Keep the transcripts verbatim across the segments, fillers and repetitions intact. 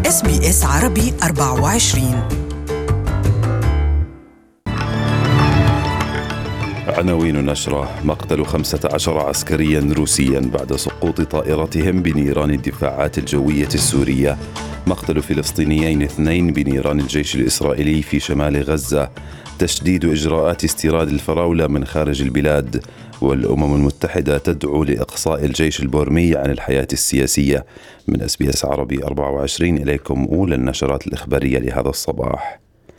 إس بي إس عربي أربعة وعشرين. عناوين النشرة: مقتل خمسة عشر عسكريا روسيا بعد سقوط طائرتهم بنيران الدفاعات الجوية السورية. مقتل فلسطينيين اثنين بنيران الجيش الإسرائيلي في شمال غزة. تشديد إجراءات استيراد الفراولة من خارج البلاد. والأمم المتحدة تدعو لإقصاء الجيش البورمي عن الحياة السياسية. من إس بي إس عربي أربعة وعشرين إليكم أولى النشرات الإخبارية لهذا الصباح.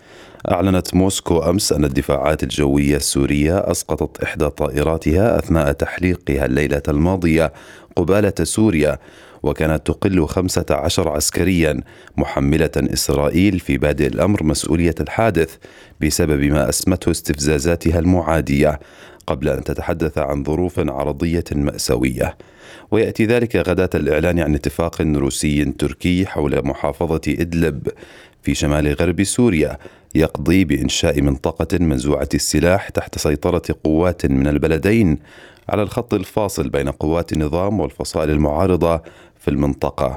أعلنت موسكو أمس أن الدفاعات الجوية السورية أسقطت إحدى طائراتها أثناء تحليقها الليلة الماضية قبالة سوريا، وكانت تقل خمسة عشر عسكريا، محملة إسرائيل في بادئ الأمر مسؤولية الحادث بسبب ما أسمته استفزازاتها المعادية، قبل أن تتحدث عن ظروف عرضية مأساوية. ويأتي ذلك غداة الإعلان عن اتفاق روسي تركي حول محافظة إدلب في شمال غرب سوريا يقضي بإنشاء منطقة منزوعة السلاح تحت سيطرة قوات من البلدين على الخط الفاصل بين قوات النظام والفصائل المعارضة في المنطقة.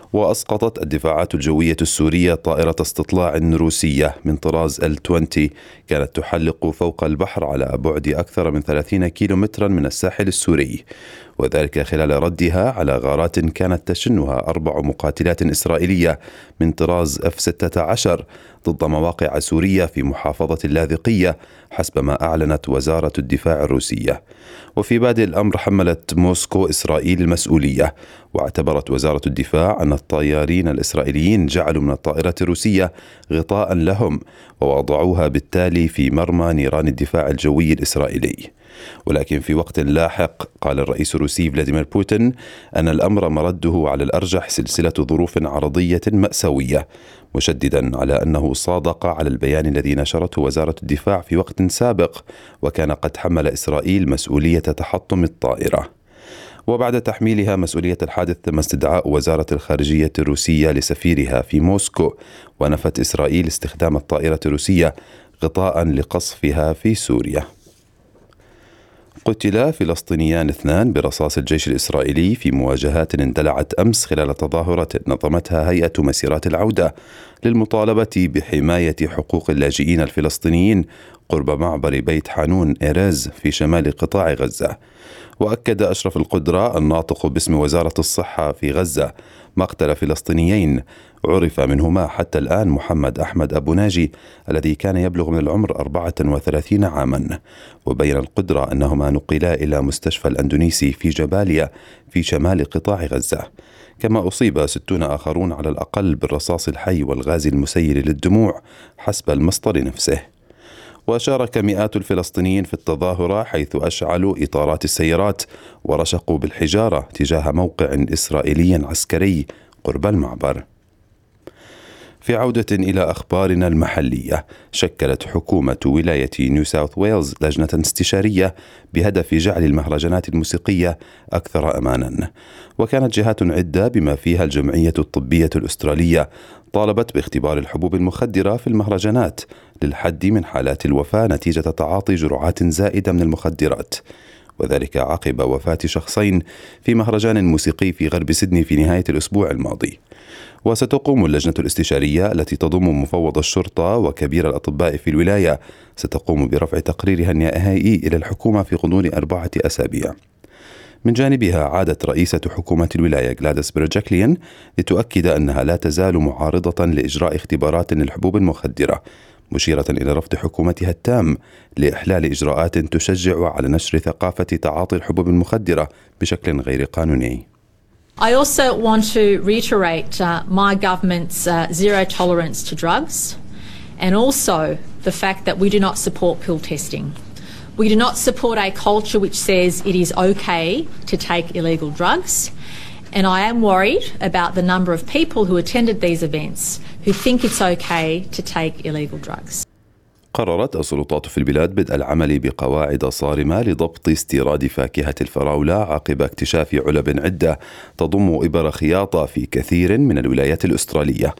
وأسقطت الدفاعات الجوية السورية طائرة استطلاع روسية من طراز إل عشرين كانت تحلق فوق البحر على بعد أكثر من ثلاثين كيلومترا من الساحل السوري، وذلك خلال ردها على غارات كانت تشنها أربع مقاتلات إسرائيلية من طراز إف ستة عشر ضد مواقع سورية في محافظة اللاذقية حسب ما أعلنت وزارة الدفاع الروسية. وفي بادئ الأمر حملت موسكو إسرائيل المسؤولية، واعتبرت وزارة الدفاع أن الطيارين الإسرائيليين جعلوا من الطائرة الروسية غطاء لهم ووضعوها بالتالي في مرمى نيران الدفاع الجوي الإسرائيلي. ولكن في وقت لاحق قال الرئيس الروسي فلاديمير بوتين أن الأمر مرده على الأرجح سلسلة ظروف عرضية مأساوية، مشددا على أنه صادق على البيان الذي نشرته وزارة الدفاع في وقت سابق، وكان قد حمل إسرائيل مسؤولية تحطم الطائرة. وبعد تحميلها مسؤولية الحادث تم استدعاء وزارة الخارجية الروسية لسفيرها في موسكو، ونفت إسرائيل استخدام الطائرة الروسية غطاء لقصفها في سوريا. قتل فلسطينيان اثنان برصاص الجيش الإسرائيلي في مواجهات اندلعت أمس خلال تظاهرة نظمتها هيئة مسيرات العودة للمطالبة بحماية حقوق اللاجئين الفلسطينيين قرب معبر بيت حانون إيرز في شمال قطاع غزة. وأكد أشرف القدرة الناطق باسم وزارة الصحة في غزة مقتل فلسطينيين عرف منهما حتى الآن محمد أحمد أبو ناجي الذي كان يبلغ من العمر أربعة وثلاثين عاما. وبين القدرة أنهما نقلا إلى مستشفى الأندونيسي في جباليا في شمال قطاع غزة. كما أصيب ستون آخرون على الأقل بالرصاص الحي والغاز المسيل للدموع حسب المصدر نفسه. وشارك مئات الفلسطينيين في التظاهرة حيث أشعلوا إطارات السيارات ورشقوا بالحجارة تجاه موقع إسرائيلي عسكري قرب المعبر. في عودة إلى أخبارنا المحلية، شكلت حكومة ولاية نيو ساوث ويلز لجنة استشارية بهدف جعل المهرجانات الموسيقية أكثر أمانا. وكانت جهات عدة بما فيها الجمعية الطبية الأسترالية طالبت باختبار الحبوب المخدرة في المهرجانات للحد من حالات الوفاة نتيجة تعاطي جرعات زائدة من المخدرات، وذلك عقب وفاة شخصين في مهرجان موسيقي في غرب سيدني في نهاية الأسبوع الماضي. وستقوم اللجنة الاستشارية التي تضم مفوض الشرطة وكبير الأطباء في الولاية ستقوم برفع تقريرها النهائي إلى الحكومة في غضون أربعة أسابيع. من جانبها عادت رئيسة حكومة الولاية غلاديس برجاكليان لتؤكد أنها لا تزال معارضة لإجراء اختبارات للحبوب المخدرة، مشيرة إلى رفض حكومتها التام لإحلال إجراءات تشجع على نشر ثقافة تعاطي الحبوب المخدرة بشكل غير قانوني. I also want to reiterate uh, my government's uh, zero tolerance to drugs, and also the fact that we do not support pill testing. We do not support a culture which says it is okay to take illegal drugs, and I am worried about the number of people who attended these events who think it's okay to take illegal drugs. قررت السلطات في البلاد بدء العمل بقواعد صارمة لضبط استيراد فاكهة الفراولة عقب اكتشاف علب عدة تضم إبر خياطة في كثير من الولايات الأسترالية.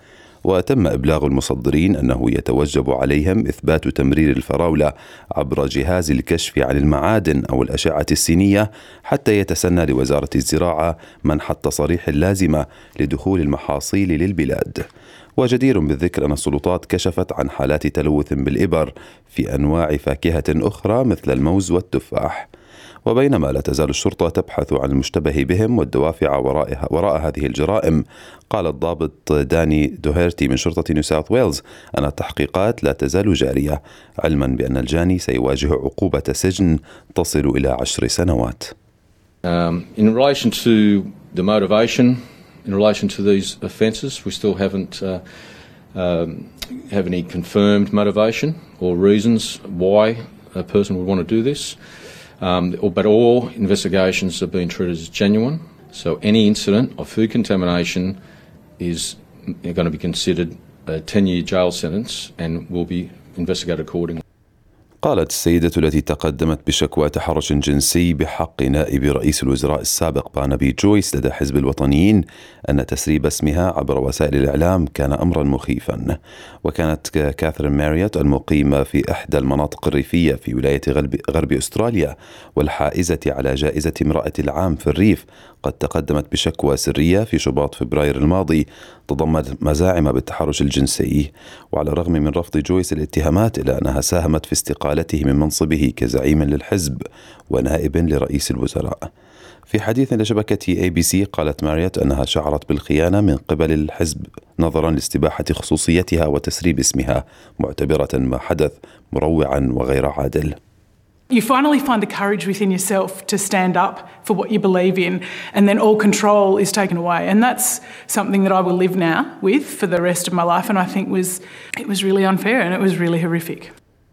وتم إبلاغ المصدرين أنه يتوجب عليهم إثبات تمرير الفراولة عبر جهاز الكشف عن المعادن أو الأشعة السينية حتى يتسنى لوزارة الزراعة منح التصاريح اللازمة لدخول المحاصيل للبلاد. وجدير بالذكر أن السلطات كشفت عن حالات تلوث بالإبر في أنواع فاكهة أخرى مثل الموز والتفاح. وبينما لا تزال الشرطة تبحث عن المشتبه بهم والدوافع وراء, وراء هذه الجرائم، قال الضابط داني دوهيرتي من شرطة نيو ساوث ويلز أن التحقيقات لا تزال جارية، علما بأن الجاني سيواجه عقوبة سجن تصل إلى عشر سنوات. Um, in relation to the motivation, in relation to these offences, we still haven't uh, um, have any confirmed motivation or reasons why a person would want to do this. Um, but all investigations have been treated as genuine. So any incident of food contamination is going to be considered a ten-year jail sentence and will be investigated accordingly. قالت السيدة التي تقدمت بشكوى تحرش جنسي بحق نائب رئيس الوزراء السابق بارنابي جويس لدى حزب الوطنيين أن تسريب اسمها عبر وسائل الإعلام كان أمرا مخيفا. وكانت كاثرين ماريوت المقيمة في إحدى المناطق الريفية في ولاية غرب, غرب أستراليا والحائزة على جائزة امرأة العام في الريف قد تقدمت بشكوى سرية في شباط فبراير الماضي تضمنت مزاعم بالتحرش الجنسي. وعلى الرغم من رفض جويس الاتهامات إلا أنها ساهمت في استقالته من منصبه كزعيم للحزب ونائب لرئيس الوزراء. في حديث لشبكة إيه بي سي قالت ماريوت أنها شعرت بالخيانة من قبل الحزب نظرا لاستباحة خصوصيتها وتسريب اسمها، معتبرة ما حدث مروعا وغير عادل. You finally find the courage within yourself to stand up for what you believe in, and then all control is taken away. And that's something that I will live now with for the rest of my life, and I think was it was really unfair and it was really horrific.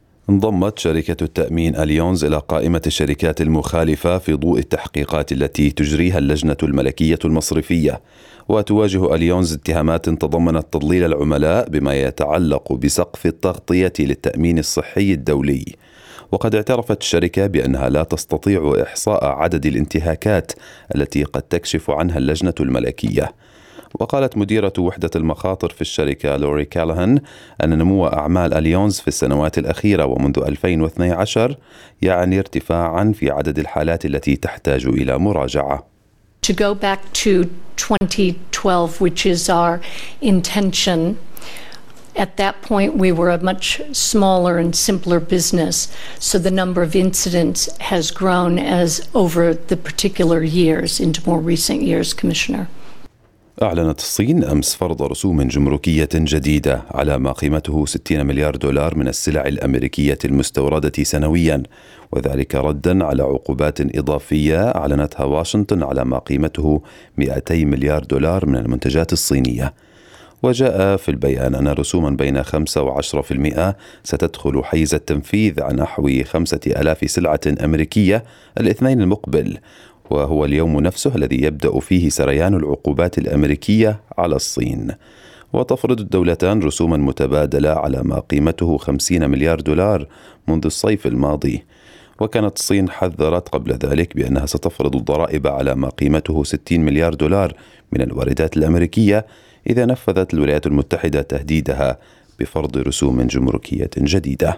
انضمت شركة التأمين أليونز إلى قائمة الشركات المخالفة في ضوء التحقيقات التي تجريها اللجنة الملكية المصرفية. وتواجه أليونز اتهامات تضمنت تضليل العملاء بما يتعلق بسقف التغطية للتأمين الصحي الدولي. وقد اعترفت الشركة بأنها لا تستطيع إحصاء عدد الانتهاكات التي قد تكشف عنها اللجنة الملكية. وقالت مديرة وحدة المخاطر في الشركة لوري كالهان أن نمو أعمال أليونز في السنوات الأخيرة ومنذ ألفين واثني عشر يعني ارتفاعا في عدد الحالات التي تحتاج إلى مراجعة. To go back to twenty twelve, which is our intention. At that point, we were a much smaller and simpler business, so the number of incidents has grown as over the particular years into more recent years, Commissioner. أعلنت الصين أمس فرض رسوم جمركية جديدة على ما قيمته ستين مليار دولار من السلع الأمريكية المستوردة سنويا، وذلك ردا على عقوبات إضافية أعلنتها واشنطن على ما قيمته مئتي مليار دولار من المنتجات الصينية. وجاء في البيان أن رسوما بين خمسة وعشرة في المئة ستدخل حيز التنفيذ عن نحو خمسة آلاف سلعة أمريكية الاثنين المقبل، وهو اليوم نفسه الذي يبدأ فيه سريان العقوبات الأمريكية على الصين. وتفرض الدولتان رسوما متبادلة على ما قيمته خمسين مليار دولار منذ الصيف الماضي. وكانت الصين حذرت قبل ذلك بأنها ستفرض الضرائب على ما قيمته ستين مليار دولار من الواردات الأمريكية إذا نفذت الولايات المتحدة تهديدها بفرض رسوم جمركية جديدة.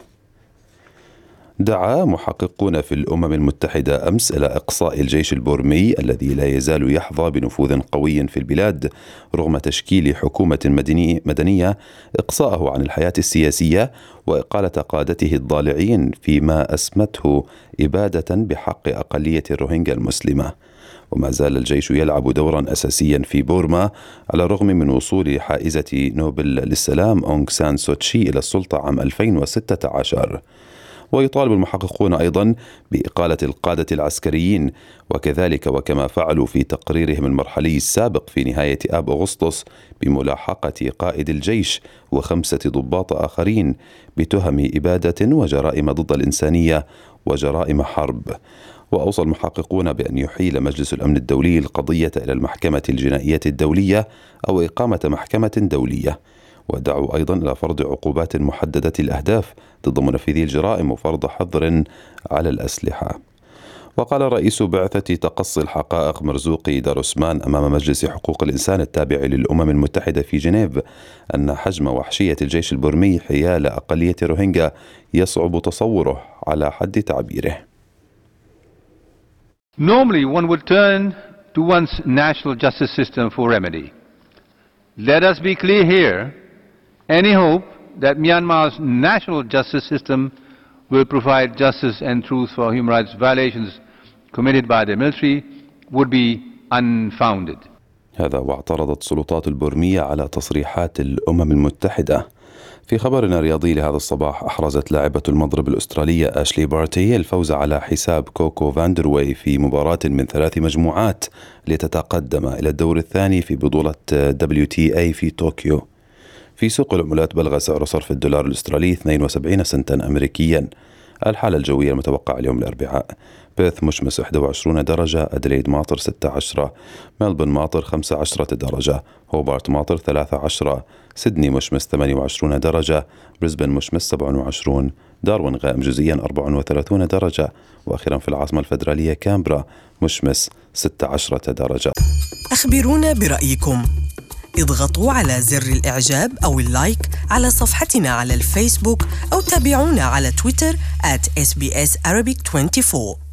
دعا محققون في الأمم المتحدة أمس إلى إقصاء الجيش البورمي الذي لا يزال يحظى بنفوذ قوي في البلاد رغم تشكيل حكومة مدني مدنية، إقصاءه عن الحياة السياسية وإقالة قادته الضالعين فيما أسمته إبادة بحق أقلية الروهينجا المسلمة. وما زال الجيش يلعب دورا أساسيا في بورما على الرغم من وصول حائزة نوبل للسلام أونغ سان سوتشي إلى السلطة عام ألفين وستة عشر. ويطالب المحققون أيضا بإقالة القادة العسكريين، وكذلك وكما فعلوا في تقريرهم المرحلي السابق في نهاية آب أغسطس بملاحقة قائد الجيش وخمسة ضباط آخرين بتهم إبادة وجرائم ضد الإنسانية وجرائم حرب. وأوصى المحققون بأن يحيل مجلس الأمن الدولي القضية إلى المحكمة الجنائية الدولية أو إقامة محكمة دولية. ودعوا أيضا إلى فرض عقوبات محددة الأهداف ضد منفذي الجرائم وفرض حظر على الأسلحة. وقال رئيس بعثة تقصي الحقائق مرزوقي داروسمان أمام مجلس حقوق الإنسان التابع للأمم المتحدة في جنيف أن حجم وحشية الجيش البرمي حيال أقلية روهينجا يصعب تصوره على حد تعبيره. Normally one would turn to one's national justice system for remedy. Let us be clear here. Any hope that Myanmar's national justice system will provide justice and truth for human rights violations committed by the military would be unfounded. هذا واعترضت السلطات البرمية على تصريحات الأمم المتحدة. في خبرنا الرياضي لهذا الصباح، أحرزت لاعبة المضرب الأسترالية أشلي بارتي الفوز على حساب كوكو فاندروي في مباراة من ثلاث مجموعات لتتقدم إلى الدور الثاني في بطولة دبليو تي إيه في طوكيو. في سوق العملات بلغ سعر صرف الدولار الأسترالي اثنين وسبعين سنتا أمريكيا. الحالة الجوية المتوقعة اليوم الأربعاء: بيرث مشمس واحد وعشرين درجة، أدليد ماطر ستة عشر، ملبون ماطر خمسة عشر درجة، هوبارت ماطر ثلاثة عشر، سيدني مشمس ثمانية وعشرين درجة، بريسبن مشمس سبعة وعشرين، داروين غائم جزئيا أربعة وثلاثين درجة، وأخيرا في العاصمة الفدرالية كامبرا مشمس ستة عشر درجة. أخبرونا برأيكم، اضغطوا على زر الإعجاب أو اللايك على صفحتنا على الفيسبوك أو تابعونا على تويتر آت إس بي إس Arabic أربعة وعشرين.